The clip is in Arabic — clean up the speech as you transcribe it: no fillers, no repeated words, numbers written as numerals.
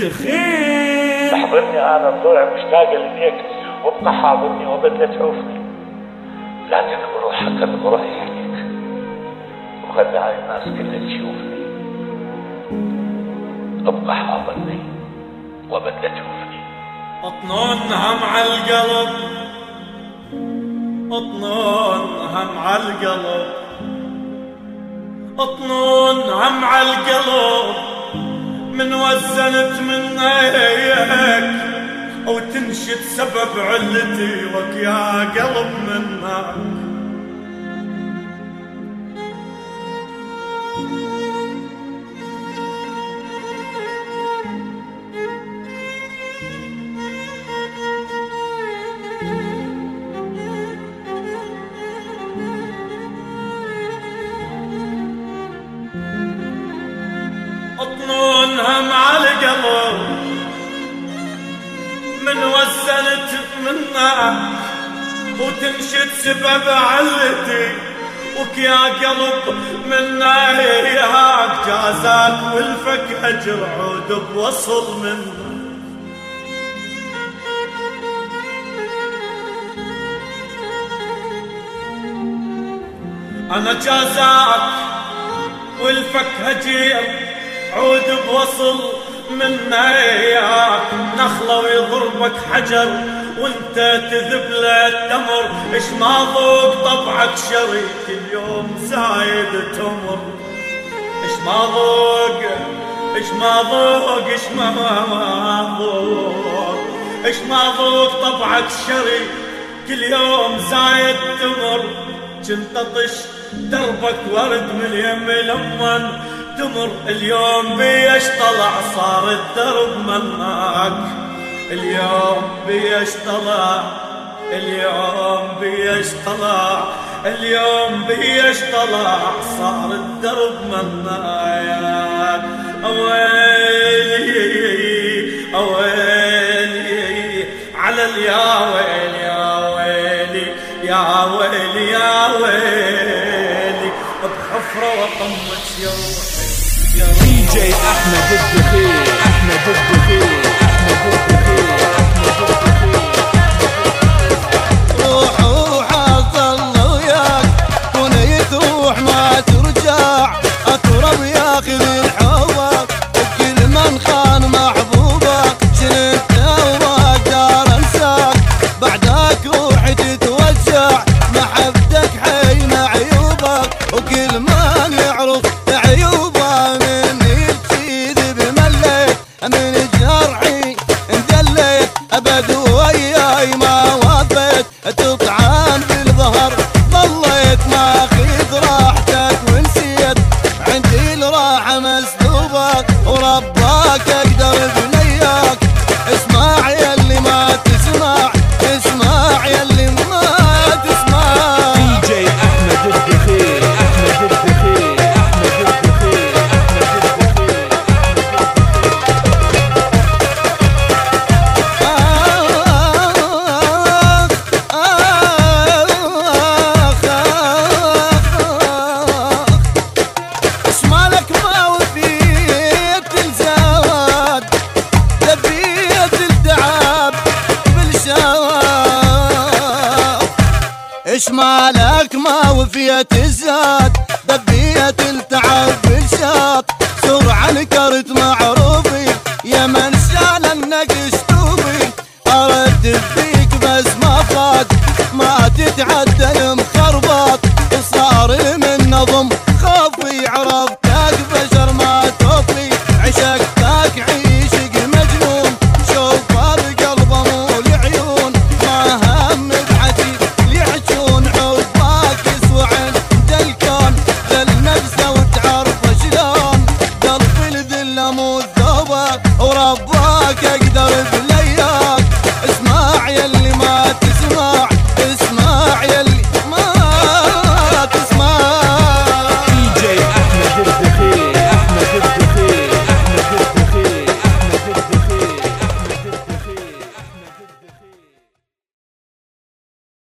الدخيل. تحضرني انا الضلع مشتاق اليك، وابقى حاضرني وبدل تعوفني، لكن بروحك بروحي عليك، وخلي هاي الناس كلها تشوفني. ابقى حاضرني وبدل تعوفني. اطنونها مع القلب، اطنونها مع القلب، اطنونها مع القلب، من وزنت من هيك او تنشد سبب علتي وك يا قلب منك. اطنونها مع القلب، من وزنت منك وتنشد سبب علتي وك يا قلب منا هياك، جازاك والفك هجر عود بوصل منك. انا جازاك والفك هجر عود بوصل منا هياك، نخلة ويضربك حجر وانت تذب للتمر. اش ما ذوق طبعك شريك اليوم زايد تمر، اش ما ذوق، اش ما ذوق، اش ما ذوق، اش ما ذوق طبعك شريك كل يوم زايد تمر. كنت اطش دربك ورد من يم لمن تمر، اليوم بيش طلع صار الدرب منك. اليوم بيش طلع، اليوم بيش طلع، اليوم بيش طلع صار الدرب منك. اويلي اويلي على اليا ويلي يا ويلي يا ويلي يا ويلي، بحفرة وطمت يا روحي. دي جي احمد الدخيل، احمد الدخيل، احمد الدخيل، احمد الدخيل. روح وحصل وياك ونيت روح ما ترجع، اكرم ياخذ الحوار وكل من خان محبوبك، شلته وما اقدر انساك، بعدك روحي تتوسع، محبتك حين عيوبك، وكل من يعرف عيوبه مني تشيد بمليت، من جرحي اندليت ابد وياي ما وفيت، تطعن بالظهر ظليت ماخذ راحتك ونسيت، عندي الراحه مسلوبك ورباك اقدر بنياك. اسمع يلي ما تسمع، اسمع يلي ما تسمع. دي جي احمد الدخيل، احمد الدخيل، احمد الدخيل، احمد الدخيل. اسمالك ما وفيت الزواد، لبيت التعب بالشواد. اسمالك ما وفيت الزاد، دبيت التعب بالشاط،